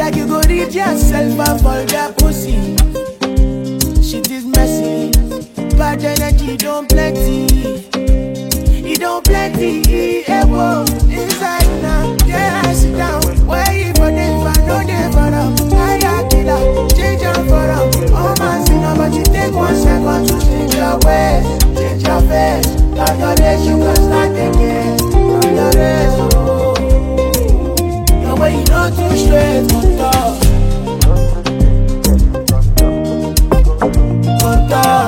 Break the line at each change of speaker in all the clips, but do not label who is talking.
like you go read yourself up for that pussy. Shit is messy, bad energy don't plenty. It don't plenty, whoa. Inside now, yeah, I sit down. Where you for this, but no day for them. I kill out, change your for them. Oh man, see now, but you take 1 second to change your ways, change your face. Turn your days, you can start again. Turn your days, oh. Your way you know too straight, on top. On top.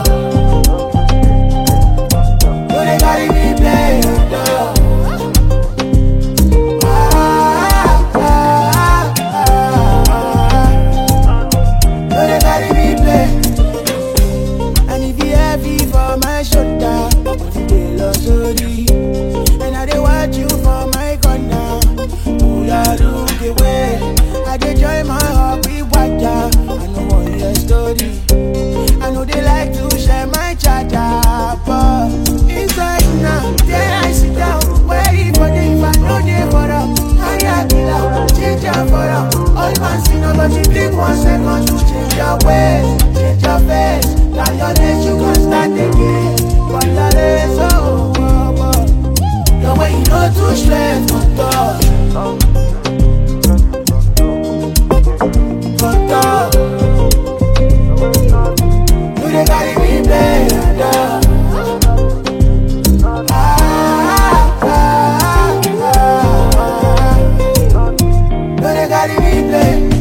No, they carry me play, on top. No, they carry me play. And if you heavy for my shoulder, they lost sorry. And I dey watch you for my corner. Oh, yeah, look away. I dey join my hobby watcher. I know one your story. I know they like to share my charger, but inside now, there I sit down. Waiting for them, if I know they for them. I kill out, change your for them. All man see no, but you take 1 second to change your ways, change your face. Now your days you can start again. But your days, oh, oh, oh. The way you know too straight, on top. On top. You dey carry me play, you dey carry me play.